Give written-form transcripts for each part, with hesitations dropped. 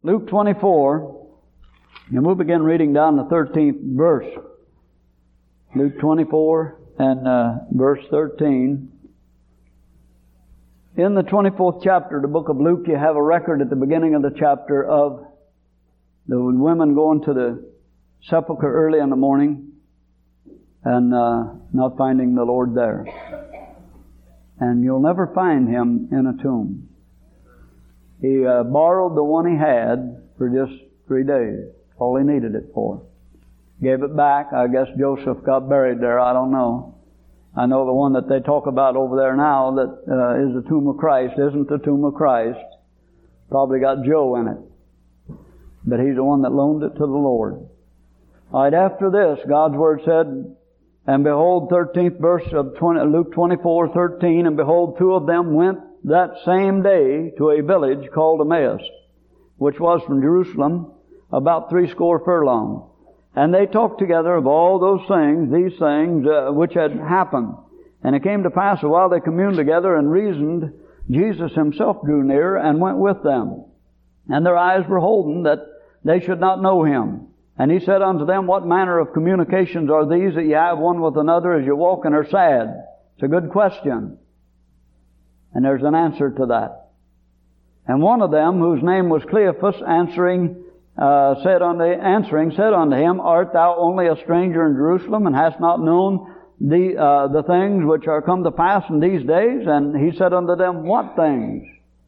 Luke 24, and we'll begin reading down the 13th verse. Luke 24 and verse 13. In the 24th chapter of the book of Luke, you have a record at the beginning of the chapter of the women going to the sepulchre early in the morning and not finding the Lord there. And you'll never find Him in a tomb. He borrowed the one he had for just 3 days. All he needed it for. Gave it back. I guess Joseph got buried there. I don't know. I know the one that they talk about over there now that is the tomb of Christ isn't the tomb of Christ. Probably got Joe in it. But he's the one that loaned it to the Lord. All right, after this, God's Word said, and behold, 13th verse of Luke 24:13, and behold, 2 of them went that same day to a village called Emmaus, which was from Jerusalem about 60 furlongs. And they talked together of all those things, these things, which had happened. And it came to pass, while they communed together and reasoned, Jesus Himself drew near and went with them. And their eyes were holden that they should not know Him. And He said unto them, What manner of communications are these that ye have one with another as you walk and are sad? It's a good question. And there's an answer to that. And one of them, whose name was Cleophas, said unto him, Art thou only a stranger in Jerusalem, and hast not known the things which are come to pass in these days? And he said unto them, What things?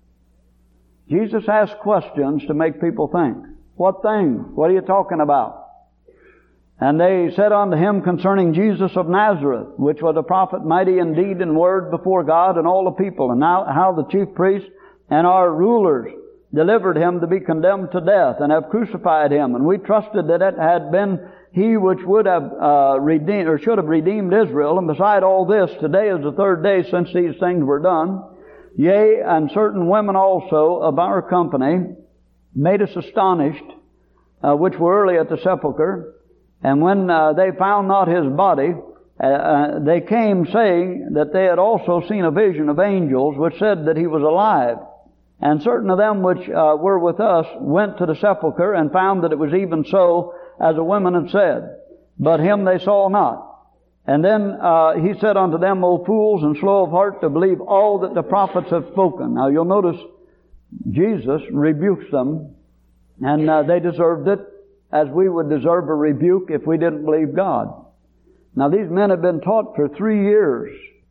Jesus asked questions to make people think. What things? What are you talking about? And they said unto him concerning Jesus of Nazareth, which was a prophet mighty in deed and word before God and all the people, and now how the chief priests and our rulers delivered Him to be condemned to death, and have crucified Him. And we trusted that it had been He which would have redeemed, or should have redeemed Israel. And beside all this, today is the 3rd day since these things were done. Yea, and certain women also of our company made us astonished, which were early at the sepulchre. And when they found not His body, they came saying that they had also seen a vision of angels, which said that He was alive. And certain of them which were with us went to the sepulchre and found that it was even so as the women had said. But Him they saw not. And then He said unto them, O fools and slow of heart to believe all that the prophets have spoken. Now you'll notice Jesus rebukes them, and they deserved it, as we would deserve a rebuke if we didn't believe God. Now these men have been taught for 3 years.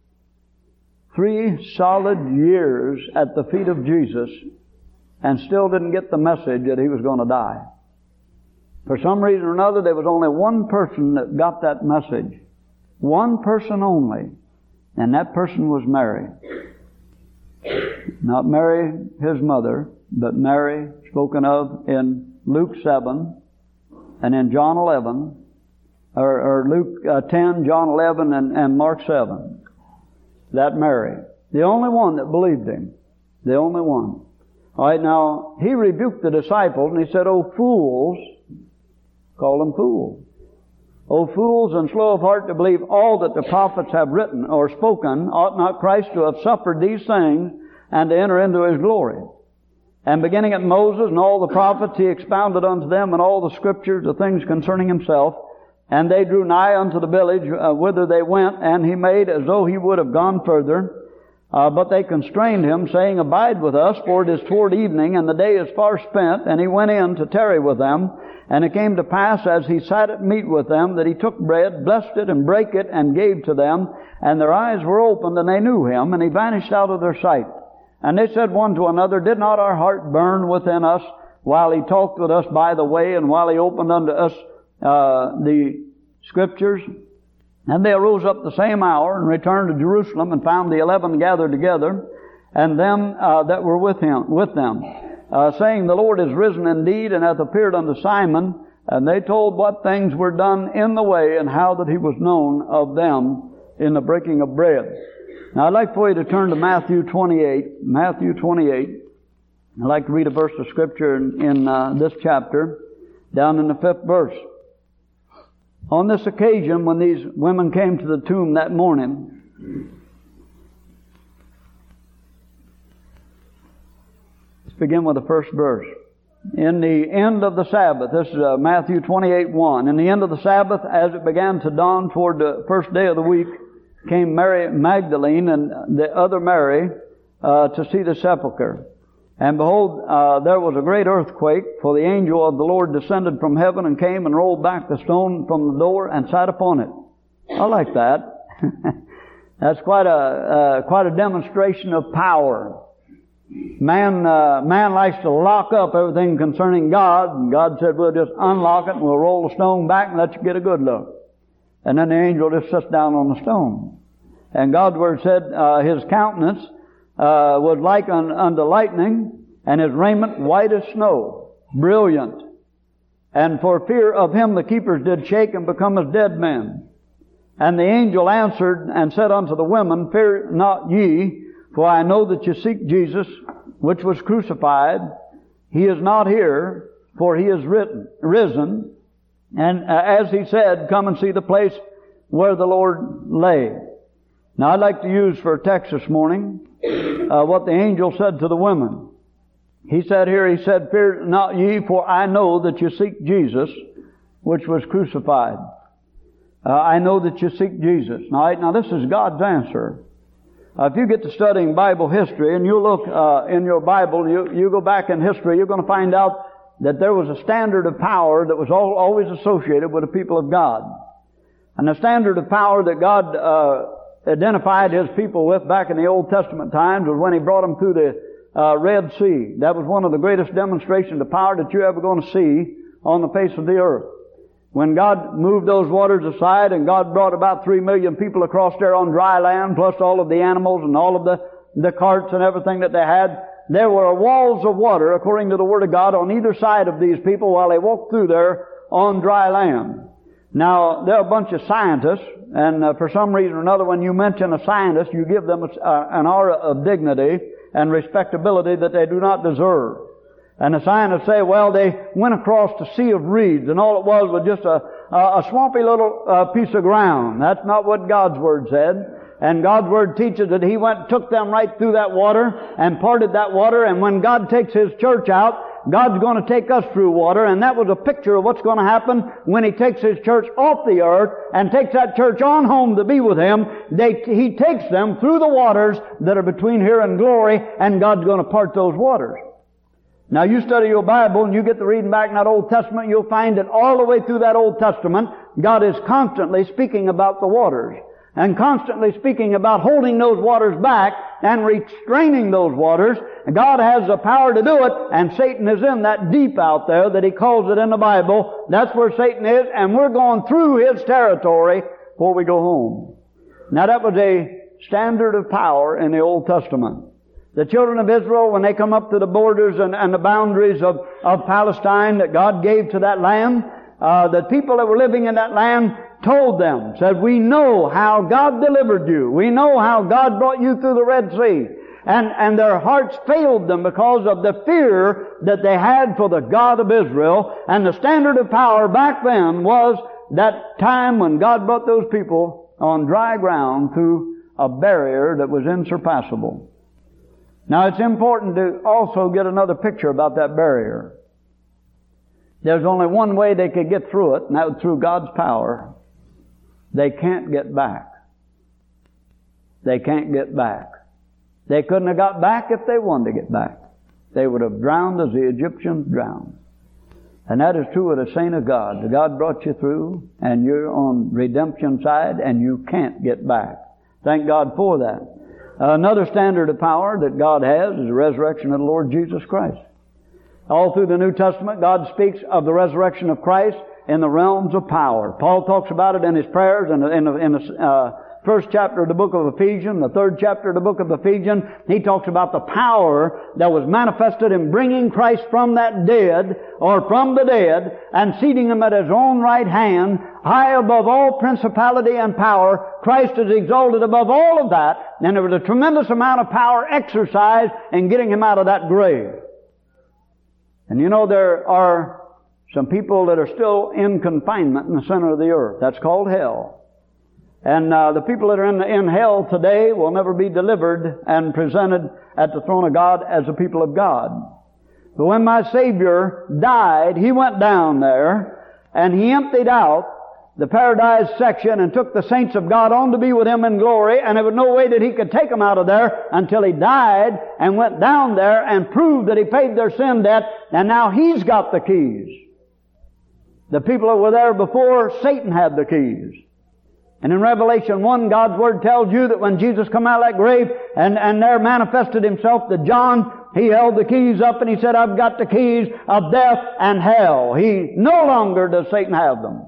3 solid years at the feet of Jesus, and still didn't get the message that He was going to die. For some reason or another, there was only one person that got that message. One person only. And that person was Mary. Not Mary, His mother, but Mary spoken of in Luke 7 and in John 11, or Luke 10, John 11, and Mark 7. That Mary. The only one that believed Him. The only one. All right, now, He rebuked the disciples and He said, O fools, call them fools. O fools and slow of heart to believe all that the prophets have written or spoken, ought not Christ to have suffered these things and to enter into His glory? And beginning at Moses and all the prophets, He expounded unto them in all the Scriptures the things concerning Himself. And they drew nigh unto the village whither they went, and He made as though He would have gone further. But they constrained Him, saying, Abide with us, for it is toward evening, and the day is far spent. And He went in to tarry with them. And it came to pass, as He sat at meat with them, that He took bread, blessed it, and brake it, and gave to them. And their eyes were opened, and they knew Him, and He vanished out of their sight. And they said one to another, Did not our heart burn within us while He talked with us by the way, and while He opened unto us the Scriptures? And they arose up the same hour and returned to Jerusalem, and found the 11 gathered together, and them that were with them, saying, The Lord is risen indeed, and hath appeared unto Simon. And they told what things were done in the way, and how that He was known of them in the breaking of bread. Now I'd like for you to turn to Matthew 28. Matthew 28. I'd like to read a verse of Scripture in this chapter, down in the 5th verse. On this occasion, when these women came to the tomb that morning, let's begin with the first verse. In the end of the Sabbath, this is Matthew 28:1. In the end of the Sabbath, as it began to dawn toward the first day of the week, came Mary Magdalene and the other Mary to see the sepulchre. And behold, there was a great earthquake, for the angel of the Lord descended from heaven and came and rolled back the stone from the door and sat upon it. I like that. That's quite a demonstration of power. Man likes to lock up everything concerning God, and God said, we'll just unlock it and we'll roll the stone back and let you get a good look. And then the angel just sits down on the stone. And God's Word said, his countenance was like unto lightning, and his raiment white as snow, brilliant. And for fear of him the keepers did shake and become as dead men. And the angel answered and said unto the women, Fear not ye, for I know that you seek Jesus, which was crucified. He is not here, for he is risen. And as he said, come and see the place where the Lord lay. Now I'd like to use for a text this morning what the angel said to the women. He said, Fear not ye, for I know that you seek Jesus, which was crucified. I know that you seek Jesus. Now this is God's answer. If you get to studying Bible history and you look in your Bible, you go back in history, you're going to find out that there was a standard of power that was always associated with the people of God. And the standard of power that God identified His people with back in the Old Testament times was when He brought them through the Red Sea. That was one of the greatest demonstrations of power that you're ever going to see on the face of the earth. When God moved those waters aside and God brought about 3 million people across there on dry land, plus all of the animals and all of the carts and everything that they had, there were walls of water, according to the Word of God, on either side of these people while they walked through there on dry land. Now, they're a bunch of scientists, and for some reason or another, when you mention a scientist, you give them an aura of dignity and respectability that they do not deserve. And the scientists say, well, they went across the sea of reeds, and all it was just a swampy little piece of ground. That's not what God's Word said. And God's Word teaches that He took them right through that water and parted that water, and when God takes His church out, God's going to take us through water, and that was a picture of what's going to happen when He takes His church off the earth and takes that church on home to be with Him. He takes them through the waters that are between here and glory, and God's going to part those waters. Now you study your Bible and you get to reading back in that Old Testament, you'll find that all the way through that Old Testament, God is constantly speaking about the waters, and constantly speaking about holding those waters back and restraining those waters. And God has the power to do it, and Satan is in that deep out there that He calls it in the Bible. That's where Satan is, and we're going through his territory before we go home. Now that was a standard of power in the Old Testament. The children of Israel, when they come up to the borders and the boundaries of Palestine that God gave to that land, the people that were living in that land told them, said, we know how God delivered you. We know how God brought you through the Red Sea. And their hearts failed them because of the fear that they had for the God of Israel. And the standard of power back then was that time when God brought those people on dry ground through a barrier that was insurpassable. Now it's important to also get another picture about that barrier. There's only one way they could get through it, and that was through God's power. They can't get back. They can't get back. They couldn't have got back if they wanted to get back. They would have drowned as the Egyptians drowned. And that is true of the saint of God. God brought you through, and you're on redemption side, and you can't get back. Thank God for that. Another standard of power that God has is the resurrection of the Lord Jesus Christ. All through the New Testament, God speaks of the resurrection of Christ in the realms of power. Paul talks about it in his prayers in the first chapter of the book of Ephesians, the third chapter of the book of Ephesians. He talks about the power that was manifested in bringing Christ from that dead, or from the dead, and seating Him at His own right hand, high above all principality and power. Christ is exalted above all of that, and there was a tremendous amount of power exercised in getting Him out of that grave. And you know, there are some people that are still in confinement in the center of the earth. That's called hell. And the people that are in hell today will never be delivered and presented at the throne of God as the people of God. But when my Savior died, He went down there and He emptied out the paradise section and took the saints of God on to be with Him in glory, and there was no way that He could take them out of there until He died and went down there and proved that He paid their sin debt, and now He's got the keys. The people that were there before, Satan had the keys. And in Revelation 1, God's Word tells you that when Jesus come out of that grave and there manifested Himself to John, He held the keys up and He said, I've got the keys of death and hell. He no longer does Satan have them.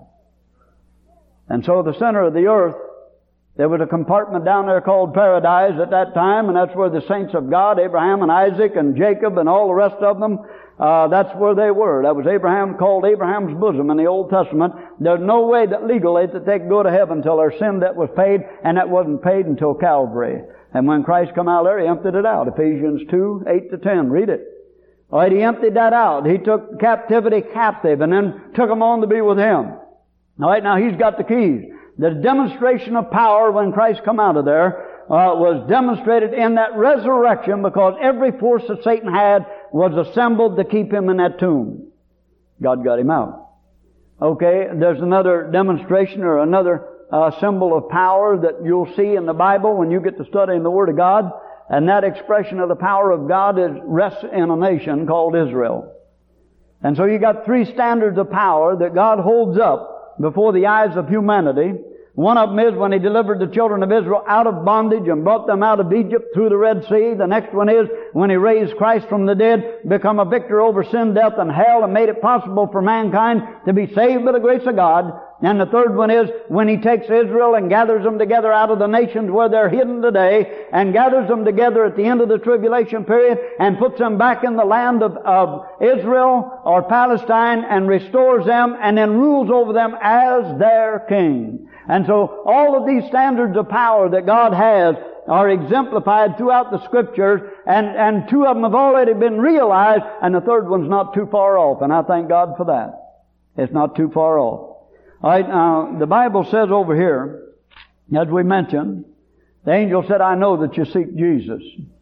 And so the center of the earth, there was a compartment down there called paradise at that time, and that's where the saints of God, Abraham and Isaac and Jacob and all the rest of them, that's where they were. That was Abraham, called Abraham's bosom in the Old Testament. There's no way that legally that they could go to heaven until their sin debt was paid, and that wasn't paid until Calvary. And when Christ come out there, He emptied it out. Ephesians 2, 8-10. Read it. All right, He emptied that out. He took captivity captive and then took them on to be with Him. All right, now He's got the keys. The demonstration of power when Christ come out of there was demonstrated in that resurrection, because every force that Satan had was assembled to keep Him in that tomb. God got Him out. Okay, there's another demonstration or another symbol of power that you'll see in the Bible when you get to studying the Word of God, and that expression of the power of God rests in a nation called Israel. And so you got three standards of power that God holds up before the eyes of humanity. One of them is when He delivered the children of Israel out of bondage and brought them out of Egypt through the Red Sea. The next one is when He raised Christ from the dead, become a victor over sin, death, and hell, and made it possible for mankind to be saved by the grace of God. And the third one is when He takes Israel and gathers them together out of the nations where they're hidden today, and gathers them together at the end of the tribulation period and puts them back in the land of Israel or Palestine and restores them and then rules over them as their king. And so all of these standards of power that God has are exemplified throughout the Scriptures, and two of them have already been realized, and the third one's not too far off, and I thank God for that. It's not too far off. All right, now, the Bible says over here, as we mentioned, the angel said, I know that you seek Jesus.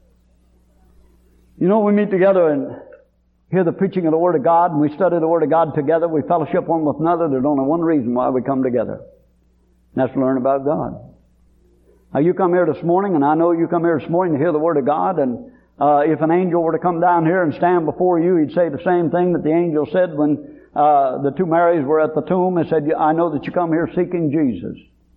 You know, we meet together and hear the preaching of the Word of God, and we study the Word of God together, we fellowship one with another. There's only one reason why we come together. And that's to learn about God. Now, you come here this morning, and I know you come here this morning to hear the Word of God, and if an angel were to come down here and stand before you, he'd say the same thing that the angel said when the two Marys were at the tomb. He said, I know that you come here seeking Jesus.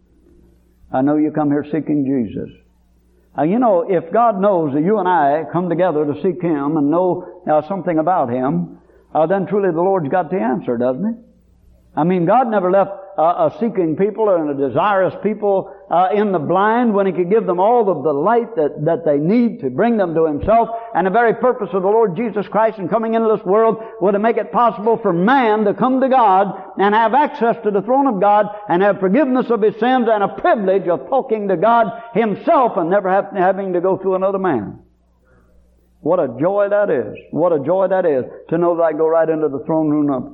I know you come here seeking Jesus. You know, if God knows that you and I come together to seek Him and know something about Him, then truly the Lord's got the answer, doesn't He? I mean, God never left a seeking people and a desirous people in the blind when He could give them all of the light that they need to bring them to Himself. And the very purpose of the Lord Jesus Christ in coming into this world was to make it possible for man to come to God and have access to the throne of God and have forgiveness of his sins and a privilege of talking to God Himself and never having to go through another man. What a joy that is. What a joy that is to know that I go right into the throne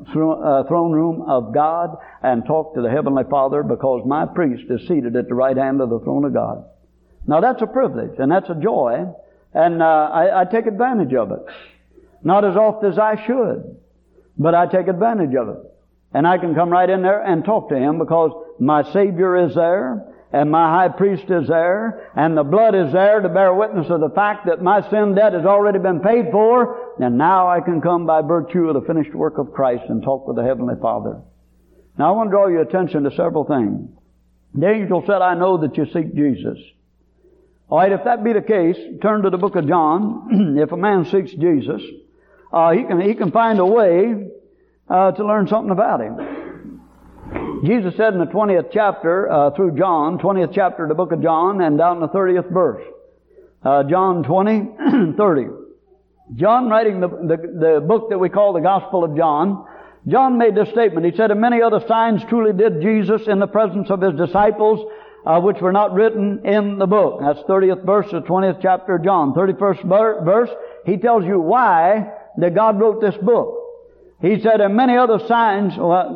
room of God and talk to the Heavenly Father, because my priest is seated at the right hand of the throne of God. Now that's a privilege and that's a joy, and I take advantage of it. Not as oft as I should, but I take advantage of it. And I can come right in there and talk to Him because my Savior is there, and my high priest is there, and the blood is there to bear witness of the fact that my sin debt has already been paid for, and now I can come by virtue of the finished work of Christ and talk with the Heavenly Father. Now I want to draw your attention to several things. The angel said, I know that you seek Jesus. All right, if that be the case, turn to the book of John. If a man seeks Jesus, he can find a way to learn something about Him. Jesus said in the 20th chapter through John, 20th chapter of the book of John, and down the 30th verse. John 20, 30. John, writing the book that we call the Gospel of John, John made this statement. He said, and many other signs truly did Jesus in the presence of His disciples, which were not written in the book. That's 30th verse of 20th chapter of John. 31st verse, he tells you why that God wrote this book. He said, and many other signs,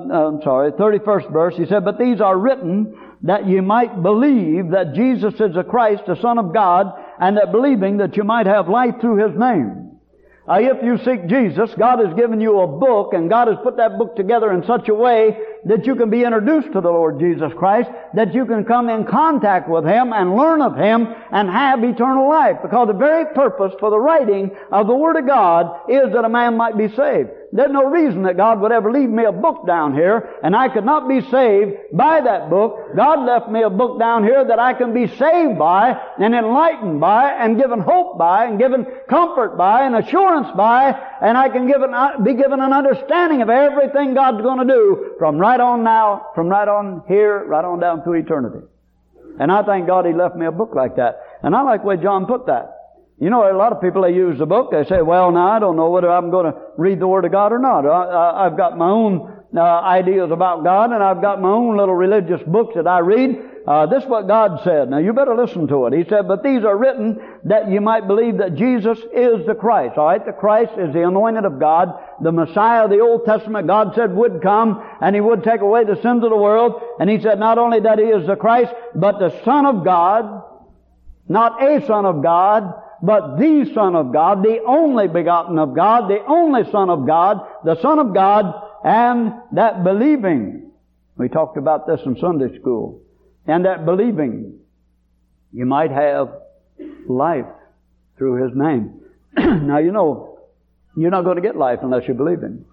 31st verse, he said, but these are written that you might believe that Jesus is the Christ, the Son of God, and that believing that you might have life through His name. If you seek Jesus, God has given you a book, and God has put that book together in such a way that you can be introduced to the Lord Jesus Christ, that you can come in contact with Him and learn of Him and have eternal life. Because the very purpose for the writing of the Word of God is that a man might be saved. There's no reason that God would ever leave me a book down here and I could not be saved by that book. God left me a book down here that I can be saved by and enlightened by and given hope by and given comfort by and assurance by, and I can be given an understanding of everything God's going to do from right on now, from right on here, right on down through eternity. And I thank God He left me a book like that. And I like the way John put that. You know, a lot of people, they use the book, they say, well, now I don't know whether I'm going to read the Word of God or not. I've got my own ideas about God, and I've got my own little religious books that I read. This is what God said. Now, you better listen to it. He said, but these are written that you might believe that Jesus is the Christ. All right, the Christ is the anointed of God, the Messiah of the Old Testament, God said would come, and He would take away the sins of the world. And He said not only that He is the Christ, but the Son of God, not a Son of God, but the Son of God, the only begotten of God, the only Son of God, the Son of God, and that believing. We talked about this in Sunday school. And that believing, you might have life through His name. Now, you know, you're not going to get life unless you believe Him.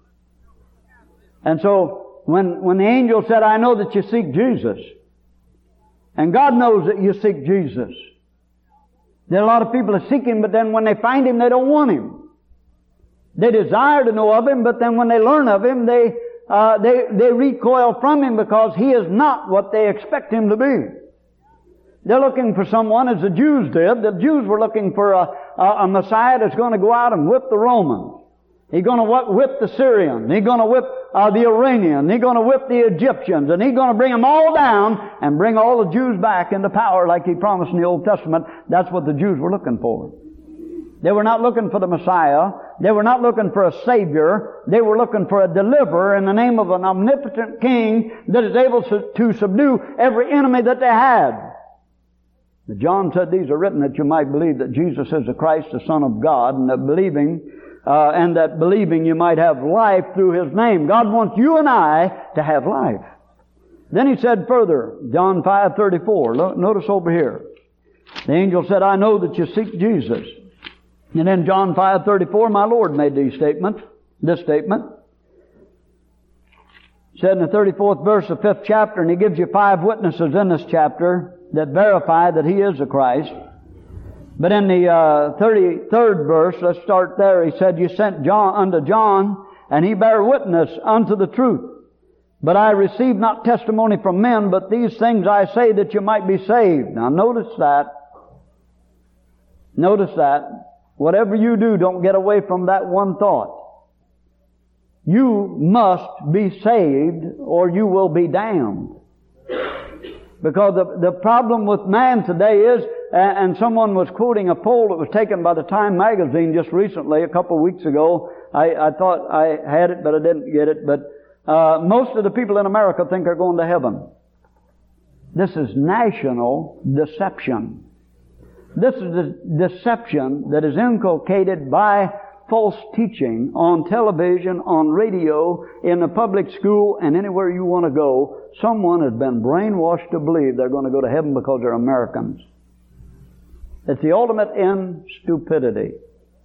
And so, when the angel said, I know that you seek Jesus, and God knows that you seek Jesus, there are a lot of people that seek Him, but then when they find Him, they don't want Him. They desire to know of Him, but then when they learn of Him, they recoil from Him because He is not what they expect Him to be. They're looking for someone, as the Jews did. The Jews were looking for a Messiah that's going to go out and whip the Romans. He's going to whip the Syrians. He's going to whip the Iranians. He's going to whip the Egyptians. And He's going to bring them all down and bring all the Jews back into power like He promised in the Old Testament. That's what the Jews were looking for. They were not looking for the Messiah. They were not looking for a Savior. They were looking for a deliverer in the name of an omnipotent King that is able to subdue every enemy that they had. But John said these are written that you might believe that Jesus is the Christ, the Son of God, and that believing you might have life through His name. God wants you and I to have life. Then He said further, John 5:34. Notice over here. The angel said, I know that you seek Jesus. And in John 5:34, my Lord made this statement. Said in the 34th verse of 5th chapter, and He gives you 5 witnesses in this chapter that verify that He is the Christ. But in the 33rd verse, let's start there, He said, you sent unto John, and he bare witness unto the truth. But I received not testimony from men, but these things I say that you might be saved. Now notice that. Whatever you do, don't get away from that one thought. You must be saved or you will be damned. Because the problem with man today is, and someone was quoting a poll that was taken by the Time magazine just recently, a couple of weeks ago. I thought I had it, but I didn't get it. But most of the people in America think they're going to heaven. This is national deception. This is the deception that is inculcated by false teaching on television, on radio, in the public school, and anywhere you want to go. Someone has been brainwashed to believe they're going to go to heaven because they're Americans. It's the ultimate in stupidity.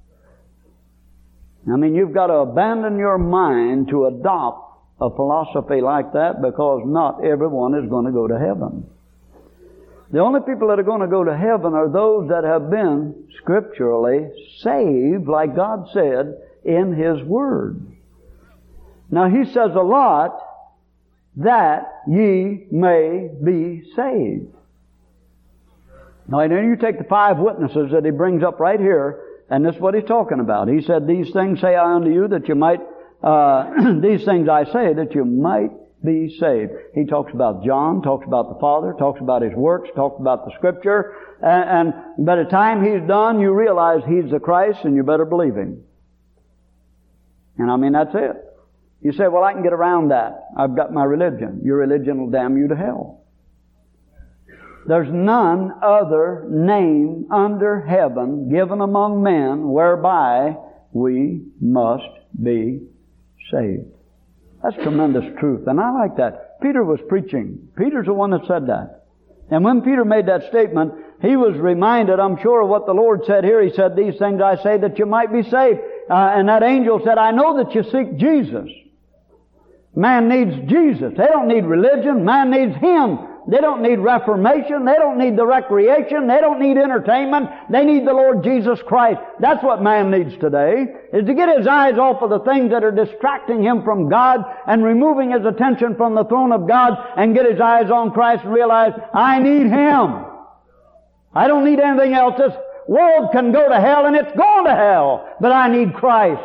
I mean, you've got to abandon your mind to adopt a philosophy like that, because not everyone is going to go to heaven. The only people that are going to go to heaven are those that have been scripturally saved, like God said in His Word. Now, He says a lot, that ye may be saved. Now, and then you take the 5 witnesses that He brings up right here, and this is what He's talking about. He said, these things say I unto you that you might, these things I say that you might be saved. He talks about John, talks about the Father, talks about His works, talks about the Scripture, and by the time He's done, you realize He's the Christ, and you better believe Him. And I mean, that's it. You say, well, I can get around that. I've got my religion. Your religion will damn you to hell. There's none other name under heaven given among men whereby we must be saved. That's tremendous truth, and I like that. Peter was preaching. Peter's the one that said that. And when Peter made that statement, he was reminded, I'm sure, of what the Lord said here. He said, these things I say that you might be saved. And that angel said, I know that you seek Jesus. Man needs Jesus. They don't need religion. Man needs Him. They don't need reformation. They don't need the recreation. They don't need entertainment. They need the Lord Jesus Christ. That's what man needs today, is to get his eyes off of the things that are distracting him from God and removing his attention from the throne of God and get his eyes on Christ and realize, I need Him. I don't need anything else. This world can go to hell, and it's going to hell, but I need Christ.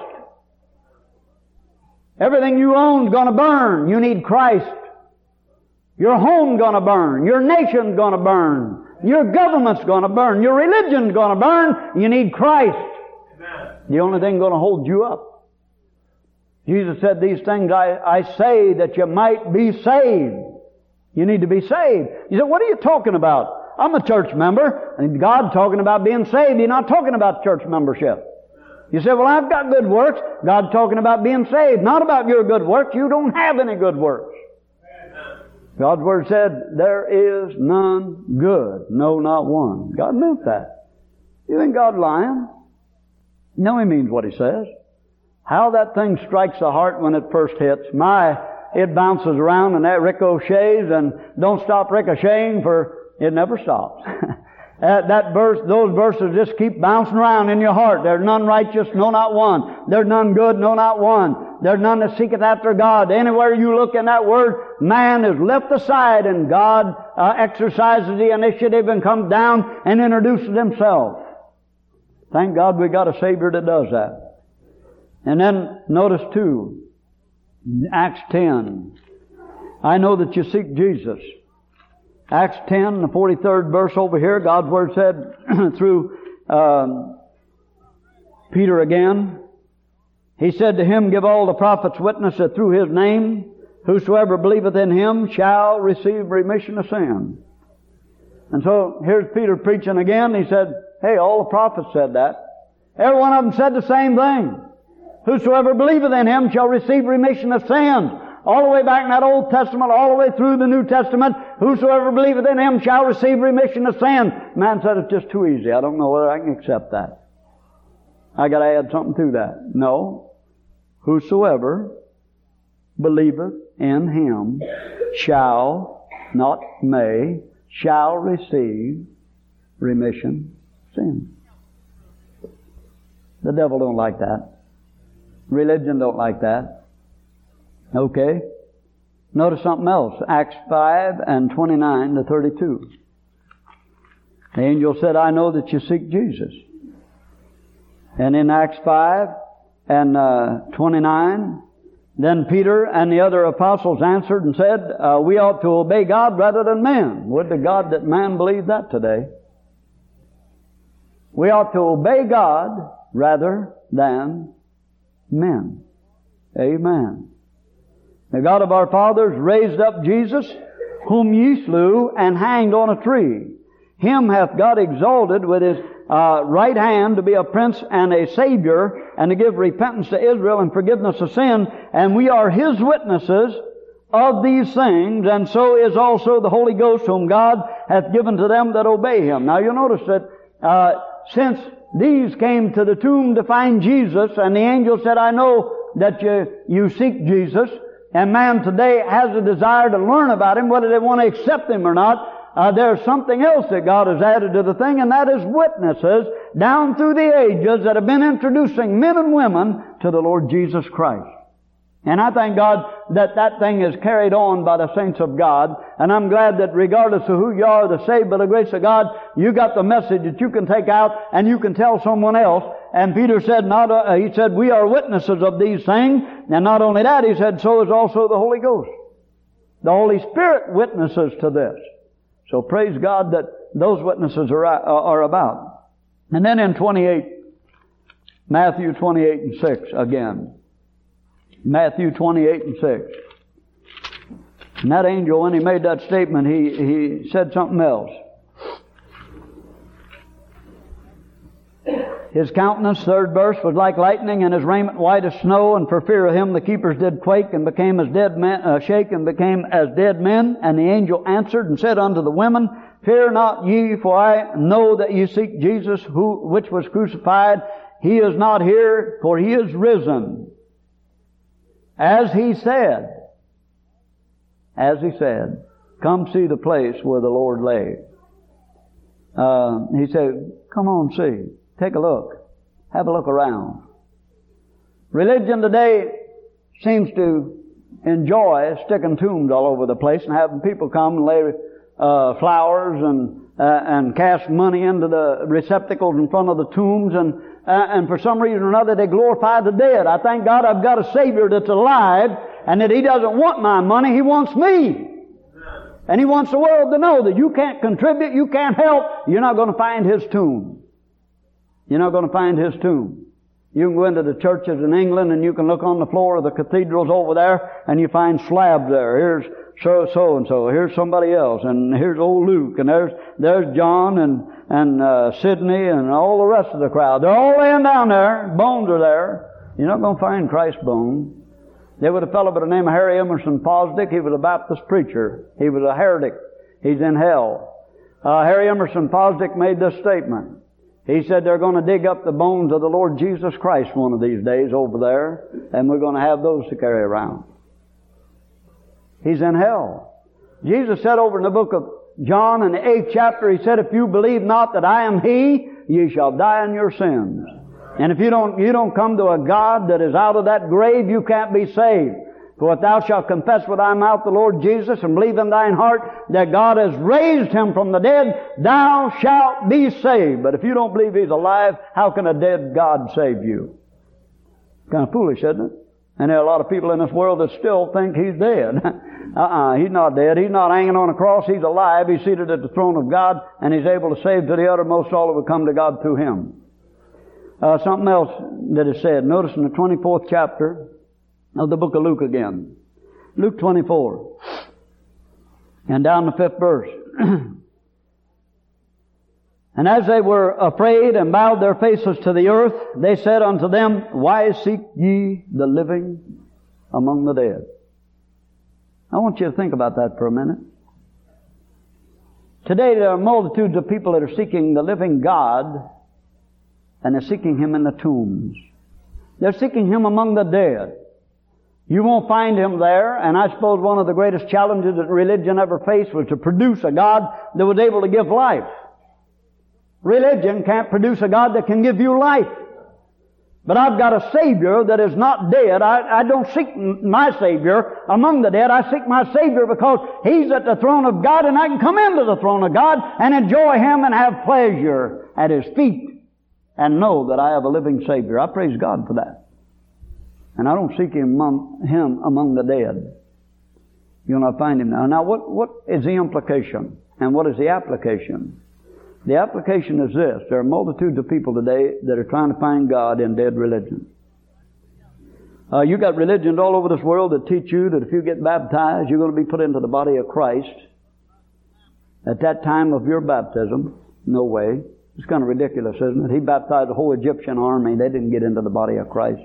Everything you own is going to burn. You need Christ. Your home's going to burn. Your nation's going to burn. Your government's going to burn. Your religion's going to burn. You need Christ. Amen. The only thing going to hold you up. Jesus said, these things I say that you might be saved. You need to be saved. You said, what are you talking about? I'm a church member, and God's talking about being saved. He's not talking about church membership. You say, well, I've got good works. God's talking about being saved, not about your good works. You don't have any good works. God's Word said, there is none good, no, not one. God meant that. You think God's lying? No, He means what He says. How that thing strikes the heart when it first hits. It bounces around and that ricochets and don't stop ricocheting, for it never stops. Those verses just keep bouncing around in your heart. There's none righteous, no, not one. There's none good, no, not one. There's none that seeketh after God. Anywhere you look in that word, man is left aside, and God exercises the initiative and comes down and introduces Himself. Thank God we got a Savior that does that. And then notice too, Acts 10. I know that you seek Jesus. Acts 10, the 43rd verse over here, God's Word said through Peter again, He said to him, give all the prophets witness that through His name, whosoever believeth in Him shall receive remission of sin. And so here's Peter preaching again. He said, hey, all the prophets said that. Every one of them said the same thing. Whosoever believeth in Him shall receive remission of sins. All the way back in that Old Testament, all the way through the New Testament, whosoever believeth in Him shall receive remission of sin. Man said it's just too easy. I don't know whether I can accept that. I got to add something to that. No. Whosoever believeth in Him shall, not may, shall receive remission of sin. The devil don't like that. Religion don't like that. Okay. Notice something else. Acts 5 and 29 to 32. The angel said, I know that you seek Jesus. And in Acts 5 and 29, then Peter and the other apostles answered and said, we ought to obey God rather than men. Would to God that man believe that today. We ought to obey God rather than men. Amen. The God of our fathers raised up Jesus, whom ye slew and hanged on a tree. Him hath God exalted with His right hand to be a prince and a savior, and to give repentance to Israel and forgiveness of sin. And we are His witnesses of these things, and so is also the Holy Ghost, whom God hath given to them that obey Him. Now you'll notice that since these came to the tomb to find Jesus, and the angel said, I know that you seek Jesus, and man today has a desire to learn about Him, whether they want to accept Him or not. There's something else that God has added to the thing, and that is witnesses down through the ages that have been introducing men and women to the Lord Jesus Christ. And I thank God that that thing is carried on by the saints of God. And I'm glad that regardless of who you are, the saved by the grace of God, you got the message that you can take out and you can tell someone else. And Peter said, he said, we are witnesses of these things. And not only that, he said, so is also the Holy Ghost. The Holy Spirit witnesses to this. So praise God that those witnesses are about. And then in 28, Matthew 28 and 6 again. Matthew 28 and 6. And that angel, when he made that statement, he said something else. His countenance, third verse, was like lightning, and his raiment white as snow, and for fear of him the keepers did quake, and became as dead men, shake, and became as dead men. And the angel answered and said unto the women, Fear not ye, for I know that ye seek Jesus, which was crucified. He is not here, for he is risen. As he said, come see the place where the Lord lay. He said, come on, see. Take a look. Have a look around. Religion today seems to enjoy sticking tombs all over the place and having people come and lay flowers and cast money into the receptacles in front of the tombs, and for some reason or another they glorify the dead. I thank God I've got a Savior that's alive, and that He doesn't want my money, He wants me. And He wants the world to know that you can't contribute, you can't help, you're not going to find His tomb. You're not going to find His tomb. You can go into the churches in England and you can look on the floor of the cathedrals over there and you find slabs there. Here's so-and-so, here's somebody else, and here's old Luke, and there's John and Sidney and all the rest of the crowd. They're all laying down there. Bones are there. You're not going to find Christ's bones. There was a fellow by the name of Harry Emerson Fosdick. He was a Baptist preacher. He was a heretic. He's in hell. Harry Emerson Fosdick made this statement. He said they're going to dig up the bones of the Lord Jesus Christ one of these days over there, and we're going to have those to carry around. He's in hell. Jesus said over in the book of John in the 8th chapter, He said, if you believe not that I am He, ye shall die in your sins. And if you don't come to a God that is out of that grave, you can't be saved. For if thou shalt confess with thy mouth the Lord Jesus and believe in thine heart that God has raised Him from the dead, thou shalt be saved. But if you don't believe He's alive, how can a dead God save you? Kind of foolish, isn't it? And there are a lot of people in this world that still think He's dead. He's not dead. He's not hanging on a cross. He's alive. He's seated at the throne of God, and He's able to save to the uttermost all who will come to God through Him. Something else that is said. Notice in the 24th chapter of the book of Luke again. Luke 24. And down the 5th verse. And as they were afraid and bowed their faces to the earth, they said unto them, Why seek ye the living among the dead? I want you to think about that for a minute. Today there are multitudes of people that are seeking the living God, and they're seeking Him in the tombs. They're seeking Him among the dead. You won't find Him there, and I suppose one of the greatest challenges that religion ever faced was to produce a God that was able to give life. Religion can't produce a God that can give you life. But I've got a Savior that is not dead. I don't seek my Savior among the dead. I seek my Savior because He's at the throne of God, and I can come into the throne of God and enjoy Him and have pleasure at His feet and know that I have a living Savior. I praise God for that. And I don't seek Him among the dead. You'll not find Him now. Now what is the implication? And what is the application? The application is this. There are multitudes of people today that are trying to find God in dead religion. You got religions all over this world that teach you that if you get baptized, you're going to be put into the body of Christ at that time of your baptism. No way. It's kind of ridiculous, isn't it? He baptized the whole Egyptian army. They didn't get into the body of Christ.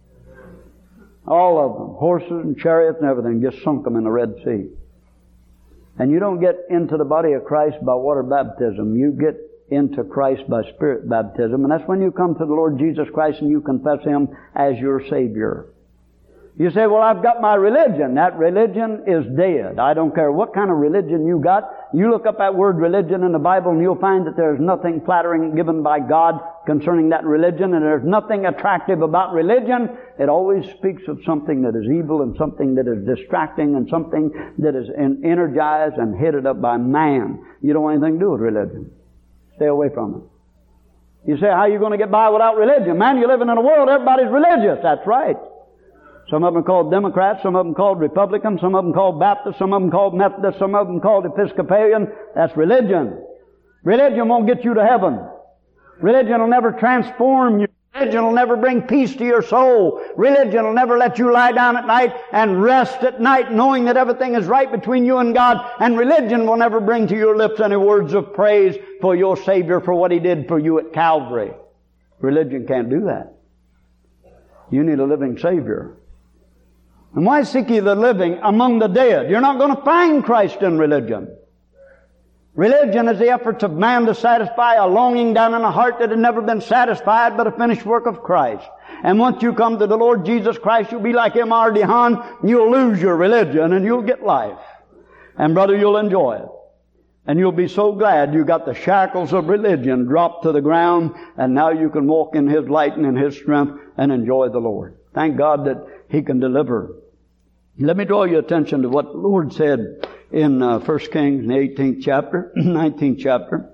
All of them. Horses and chariots and everything. Just sunk them in the Red Sea. And you don't get into the body of Christ by water baptism. You get into Christ by Spirit baptism. And that's when you come to the Lord Jesus Christ and you confess Him as your Savior. You say, well, I've got my religion. That religion is dead. I don't care what kind of religion you got. You look up that word religion in the Bible and you'll find that there's nothing flattering given by God concerning that religion, and there's nothing attractive about religion. It always speaks of something that is evil and something that is distracting and something that is energized and headed up by man. You don't want anything to do with religion. Stay away from it. You say, how are you going to get by without religion? Man, you're living in a world, everybody's religious. That's right. Some of them are called Democrats, some of them called Republicans, some of them called Baptists, some of them called Methodists, some of them called Episcopalian. That's religion. Religion won't get you to heaven. Religion will never transform you. Religion will never bring peace to your soul. Religion will never let you lie down at night and rest at night knowing that everything is right between you and God. And religion will never bring to your lips any words of praise for your Savior for what He did for you at Calvary. Religion can't do that. You need a living Savior. And why seek ye the living among the dead? You're not going to find Christ in religion. Religion is the efforts of man to satisfy a longing down in a heart that had never been satisfied by the finished work of Christ. And once you come to the Lord Jesus Christ, you'll be like M.R. DeHaan. You'll lose your religion and you'll get life. And brother, you'll enjoy it. And you'll be so glad you got the shackles of religion dropped to the ground, and now you can walk in His light and in His strength and enjoy the Lord. Thank God that He can deliver. Let me draw your attention to what the Lord said in 1 Kings, the 18th chapter, 19th chapter.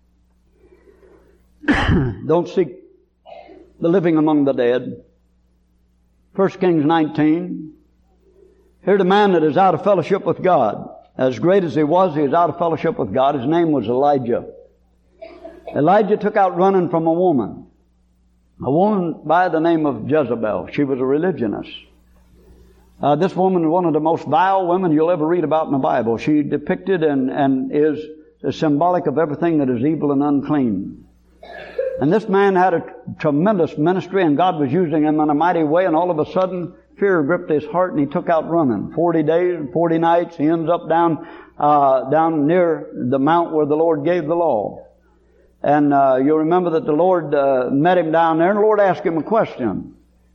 Don't seek the living among the dead. 1 Kings 19. Here's a man that is out of fellowship with God. As great as he was out of fellowship with God. His name was Elijah. Elijah took out running from a woman by the name of Jezebel. She was a religionist. This woman was one of the most vile women you'll ever read about in the Bible. She depicted and is symbolic of everything that is evil and unclean. And this man had a tremendous ministry, and God was using him in a mighty way, and all of a sudden fear gripped his heart and he took out running. 40 days and 40 nights. He ends up down near the mount where the Lord gave the law. And you'll remember that the Lord met him down there, and the Lord asked him a question.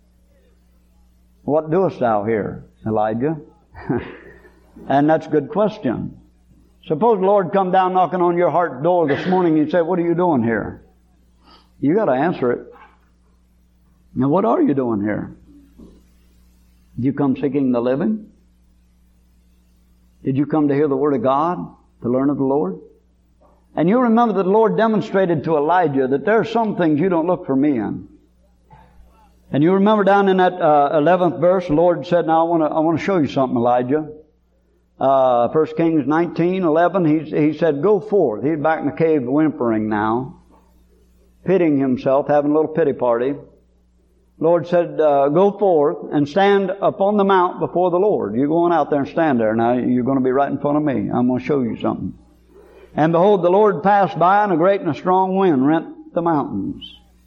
What doest thou here, Elijah? And that's a good question. Suppose the Lord come down knocking on your heart door this morning and you say, what are you doing here? You got to answer it. Now, what are you doing here? Did you come seeking the living? Did you come to hear the Word of God, to learn of the Lord? And you remember that the Lord demonstrated to Elijah that there are some things you don't look for me in. And you remember down in that 11th verse, the Lord said, now I want to show you something, Elijah. 1 Kings 19:11, he said, go forth. He's back in the cave whimpering now, pitying himself, having a little pity party. Lord said, go forth and stand upon the mount before the Lord. You're going out there and stand there. Now you're going to be right in front of me. I'm going to show you something. And behold, the Lord passed by, and a great and a strong wind rent the mountains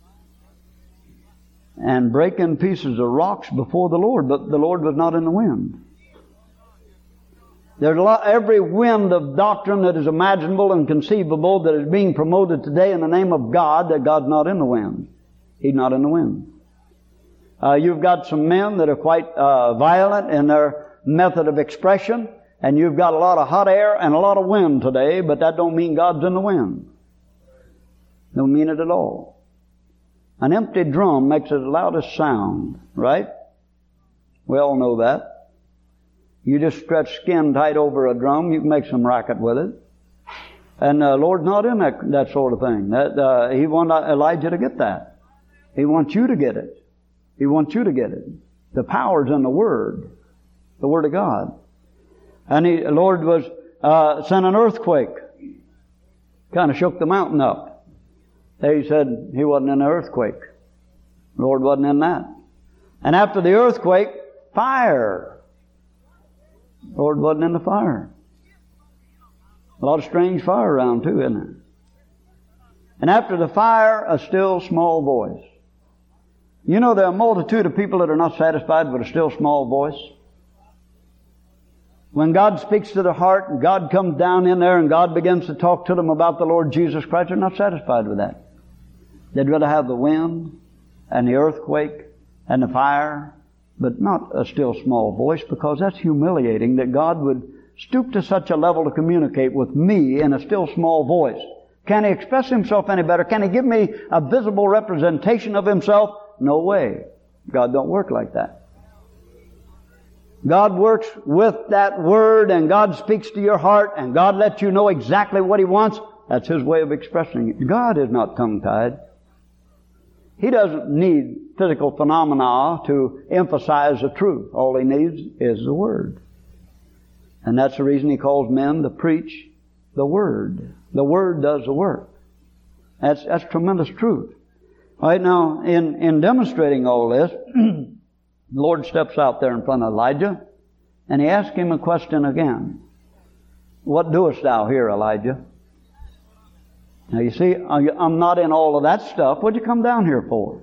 and break in pieces of rocks before the Lord, but the Lord was not in the wind. There's every wind of doctrine that is imaginable and conceivable that is being promoted today in the name of God, that God's not in the wind. He's not in the wind. You've got some men that are quite violent in their method of expression, and you've got a lot of hot air and a lot of wind today, but that don't mean God's in the wind. Don't mean it at all. An empty drum makes it the loudest sound, right? We all know that. You just stretch skin tight over a drum, you can make some racket with it. And the Lord's not in that sort of thing. He wanted Elijah to get that. He wants you to get it. He wants you to get it. The power's in the Word of God. And the Lord was sent an earthquake. Kind of shook the mountain up. He said he wasn't in the earthquake. The Lord wasn't in that. And after the earthquake, fire. The Lord wasn't in the fire. A lot of strange fire around too, isn't there? And after the fire, a still small voice. You know, there are a multitude of people that are not satisfied with a still small voice. When God speaks to their heart and God comes down in there and God begins to talk to them about the Lord Jesus Christ, they're not satisfied with that. They'd rather have the wind and the earthquake and the fire, but not a still small voice, because that's humiliating that God would stoop to such a level to communicate with me in a still small voice. Can He express Himself any better? Can He give me a visible representation of Himself? No way. God don't work like that. God works with that Word, and God speaks to your heart, and God lets you know exactly what He wants. That's His way of expressing it. God is not tongue-tied. He doesn't need physical phenomena to emphasize the truth. All He needs is the Word. And that's the reason He calls men to preach the Word. The Word does the work. That's tremendous truth. All right, now, in demonstrating all this, the Lord steps out there in front of Elijah, and He asks him a question again. What doest thou here, Elijah? Now you see, I'm not in all of that stuff. What'd you come down here for?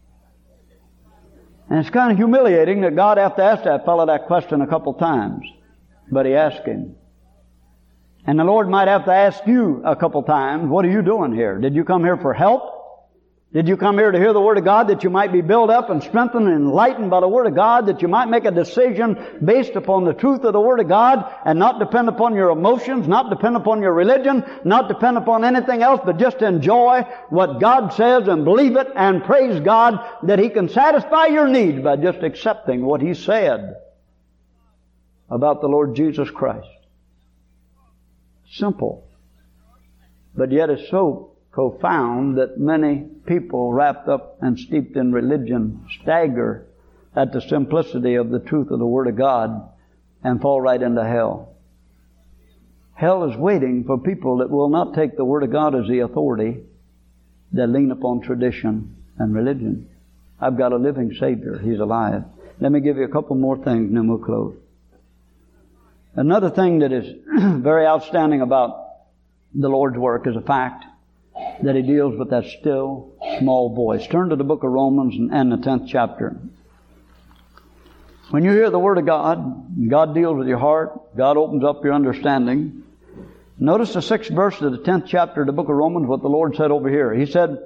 And it's kind of humiliating that God have to ask that fellow that question a couple times. But He asked him. And the Lord might have to ask you a couple times, what are you doing here? Did you come here for help? Did you come here to hear the Word of God that you might be built up and strengthened and enlightened by the Word of God, that you might make a decision based upon the truth of the Word of God and not depend upon your emotions, not depend upon your religion, not depend upon anything else, but just enjoy what God says and believe it and praise God that He can satisfy your needs by just accepting what He said about the Lord Jesus Christ? Simple. But yet it's so profound that many people wrapped up and steeped in religion stagger at the simplicity of the truth of the Word of God and fall right into hell. Hell is waiting for people that will not take the Word of God as the authority, that lean upon tradition and religion. I've got a living Savior. He's alive. Let me give you a couple more things and then we'll close. Another thing that is very outstanding about the Lord's work is a fact that He deals with that still small voice. Turn to the book of Romans and the 10th chapter. When you hear the Word of God, God deals with your heart. God opens up your understanding. Notice the 6th verse of the 10th chapter of the book of Romans, what the Lord said over here. He said,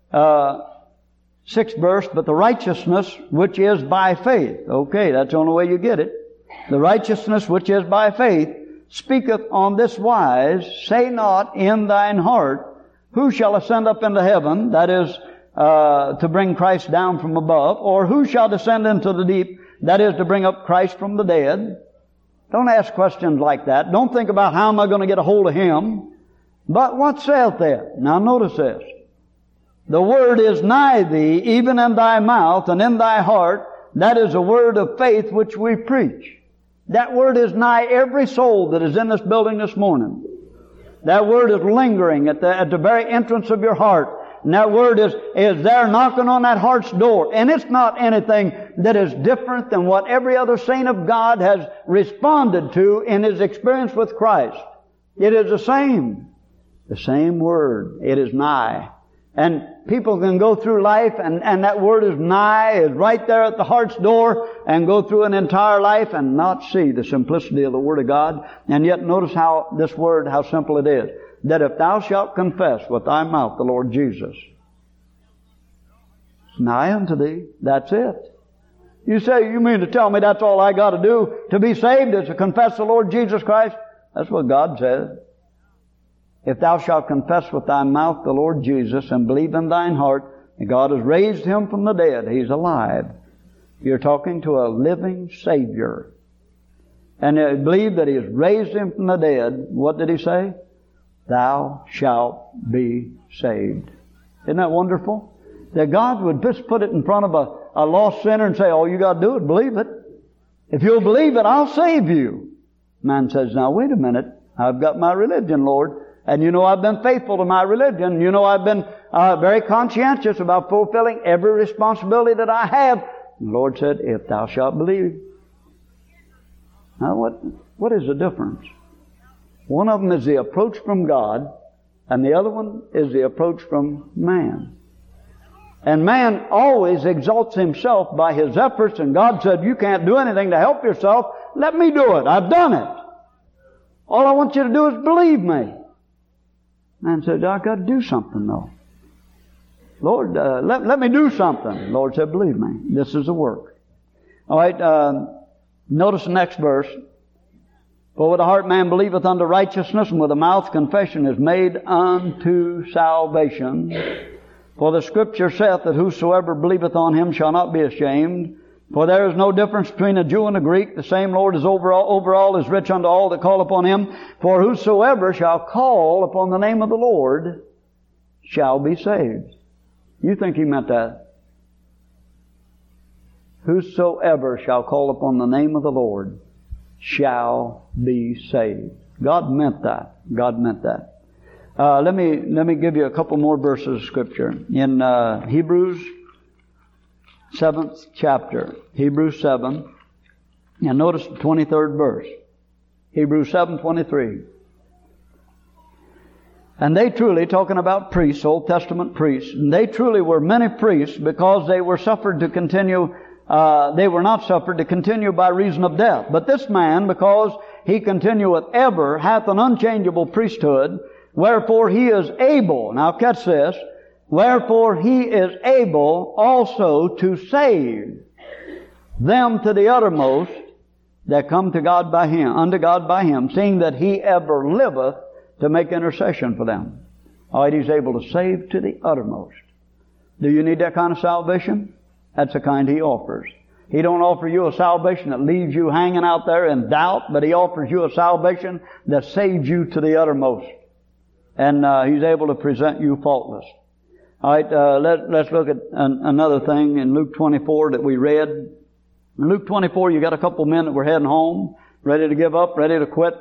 6th verse, but the righteousness which is by faith. Okay, that's the only way you get it. The righteousness which is by faith speaketh on this wise, say not in thine heart, who shall ascend up into heaven, that is, to bring Christ down from above, or who shall descend into the deep, that is, to bring up Christ from the dead. Don't ask questions like that. Don't think about how am I going to get a hold of Him. But what saith that? Now notice this. The word is nigh thee, even in thy mouth and in thy heart. That is a word of faith which we preach. That word is nigh every soul that is in this building this morning. That word is lingering at the very entrance of your heart. And that word is there knocking on that heart's door. And it's not anything that is different than what every other saint of God has responded to in his experience with Christ. It is the same word. It is nigh. And people can go through life and that word is nigh, is right there at the heart's door, and go through an entire life and not see the simplicity of the Word of God. And yet notice how this word, how simple it is. That if thou shalt confess with thy mouth the Lord Jesus, nigh unto thee, that's it. You say, you mean to tell me that's all I got to do to be saved is to confess the Lord Jesus Christ? That's what God says. If thou shalt confess with thy mouth the Lord Jesus and believe in thine heart that God has raised Him from the dead, He's alive. You're talking to a living Savior. And you believe that He has raised Him from the dead. What did He say? Thou shalt be saved. Isn't that wonderful? That God would just put it in front of a lost sinner and say, all you got to do is believe it. If you'll believe it, I'll save you. Man says, now wait a minute. I've got my religion, Lord. And you know I've been faithful to my religion. You know I've been very conscientious about fulfilling every responsibility that I have. And the Lord said, if thou shalt believe. Now what is the difference? One of them is the approach from God, and the other one is the approach from man. And man always exalts himself by his efforts, and God said, you can't do anything to help yourself. Let me do it. I've done it. All I want you to do is believe me. Man said, I've got to do something though. Lord, let me do something. The Lord said, believe me, this is the work. All right, notice the next verse. For with the heart man believeth unto righteousness, and with the mouth confession is made unto salvation. For the Scripture saith that whosoever believeth on Him shall not be ashamed. For there is no difference between a Jew and a Greek. The same Lord is over all, is rich unto all that call upon Him. For whosoever shall call upon the name of the Lord shall be saved. You think He meant that? Whosoever shall call upon the name of the Lord shall be saved. God meant that. God meant that. Let me give you a couple more verses of Scripture. In Hebrews 7th chapter, Hebrews 7, and notice the 23rd verse. Hebrews 7:23. And they truly, talking about priests, Old Testament priests, and they truly were many priests because they were suffered to continue, they were not suffered to continue by reason of death. But this man, because he continueth ever, hath an unchangeable priesthood, wherefore he is able, now catch this, wherefore he is able also to save them to the uttermost that come to God by him, unto God by him, seeing that he ever liveth to make intercession for them. All right, he's able to save to the uttermost. Do you need that kind of salvation? That's the kind he offers. He don't offer you a salvation that leaves you hanging out there in doubt, but he offers you a salvation that saves you to the uttermost. And he's able to present you faultless. All right, let's look at another thing in Luke 24 that we read. In Luke 24, you got a couple men that were heading home, ready to give up, ready to quit.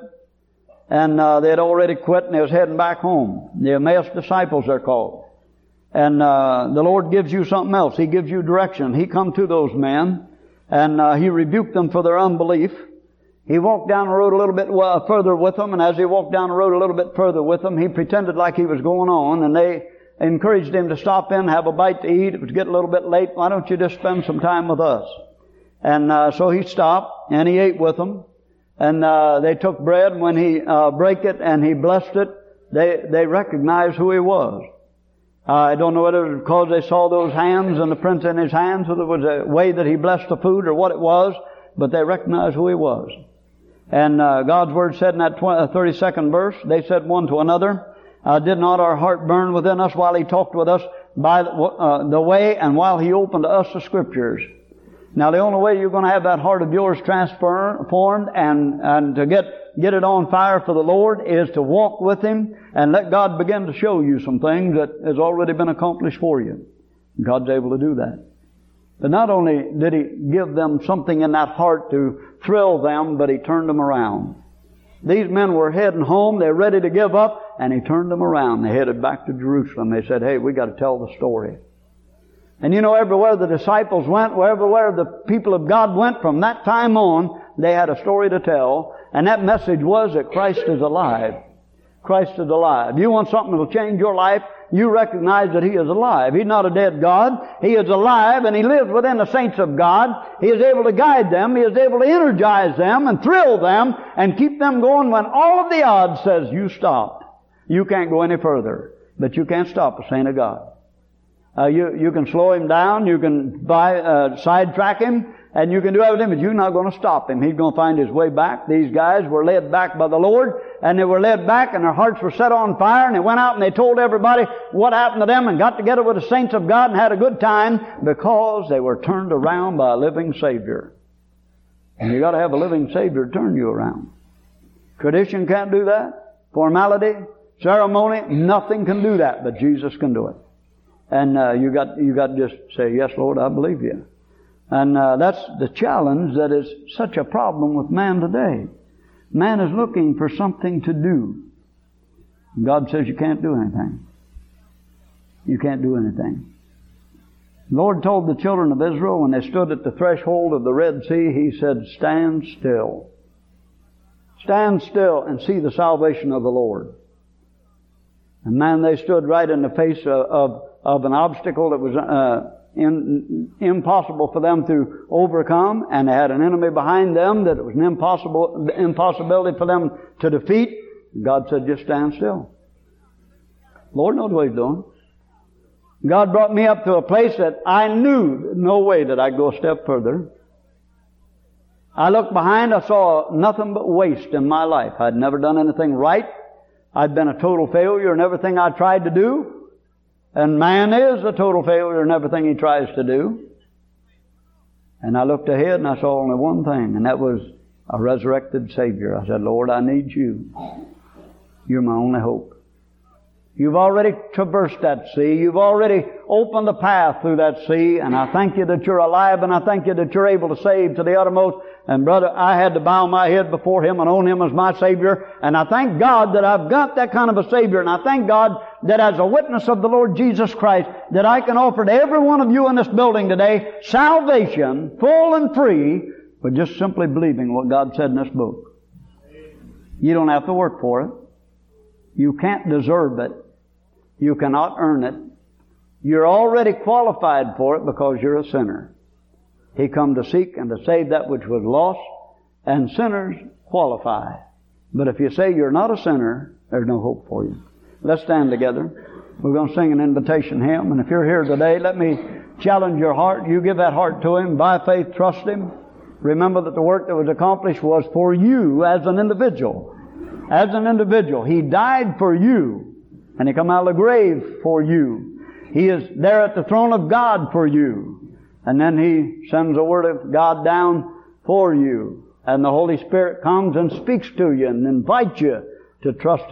And they had already quit and they was heading back home. The Emmaus disciples, they're called. And the Lord gives you something else. He gives you direction. He come to those men and He rebuked them for their unbelief. He walked down the road a little bit further with them, and as he walked down the road a little bit further with them, he pretended like he was going on, and they encouraged him to stop in, have a bite to eat. It was getting a little bit late. Why don't you just spend some time with us? And so he stopped, and he ate with them. And they took bread, and when he brake it and he blessed it, they recognized who he was. I don't know whether it was because they saw those hands and the prints in his hands, or there was a way that he blessed the food or what it was, but they recognized who he was. And God's Word said in that 32nd verse, they said one to another, did not our heart burn within us while he talked with us by the way and while he opened to us the Scriptures? Now the only way you're going to have that heart of yours transformed and to get it on fire for the Lord is to walk with Him and let God begin to show you some things that has already been accomplished for you. God's able to do that. But not only did He give them something in that heart to thrill them, but He turned them around. These men were heading home, they're ready to give up, and He turned them around. They headed back to Jerusalem. They said, hey, we got to tell the story. And you know, everywhere the disciples went, everywhere the people of God went from that time on, they had a story to tell, and that message was that Christ is alive. Christ is alive. You want something that will change your life, you recognize that He is alive. He's not a dead God. He is alive, and He lives within the saints of God. He is able to guide them. He is able to energize them and thrill them and keep them going when all of the odds says, you stop. You can't go any further. But you can't stop a saint of God. You can slow him down, you can sidetrack him, and you can do everything, but you're not going to stop him. He's going to find his way back. These guys were led back by the Lord, and they were led back, and their hearts were set on fire, and they went out and they told everybody what happened to them and got together with the saints of God and had a good time because they were turned around by a living Savior. And you got to have a living Savior to turn you around. Tradition can't do that. Formality, ceremony, nothing can do that, but Jesus can do it. And you got to just say, yes, Lord, I believe you. And that's the challenge that is such a problem with man today. Man is looking for something to do. God says you can't do anything. You can't do anything. The Lord told the children of Israel when they stood at the threshold of the Red Sea, He said, stand still. Stand still and see the salvation of the Lord. And man, they stood right in the face of an obstacle that was impossible for them to overcome, and they had an enemy behind them that it was an impossibility for them to defeat. God said, just stand still. Lord knows what He's doing. God brought me up to a place that I knew no way that I'd go a step further. I looked behind, I saw nothing but waste in my life. I'd never done anything right. I'd been a total failure in everything I tried to do. And man is a total failure in everything he tries to do. And I looked ahead and I saw only one thing, and that was a resurrected Savior. I said, Lord, I need You. You're my only hope. You've already traversed that sea. You've already opened the path through that sea. And I thank You that You're alive, and I thank You that You're able to save to the uttermost. And brother, I had to bow my head before Him and own Him as my Savior. And I thank God that I've got that kind of a Savior. And I thank God that as a witness of the Lord Jesus Christ, that I can offer to every one of you in this building today salvation, full and free, for just simply believing what God said in this book. You don't have to work for it. You can't deserve it. You cannot earn it. You're already qualified for it because you're a sinner. He come to seek and to save that which was lost, and sinners qualify. But if you say you're not a sinner, there's no hope for you. Let's stand together. We're going to sing an invitation hymn, and if you're here today, let me challenge your heart. You give that heart to Him. By faith, trust Him. Remember that the work that was accomplished was for you as an individual. As an individual. He died for you, and He come out of the grave for you. He is there at the throne of God for you. And then He sends the Word of God down for you. And the Holy Spirit comes and speaks to you and invites you to trust Him.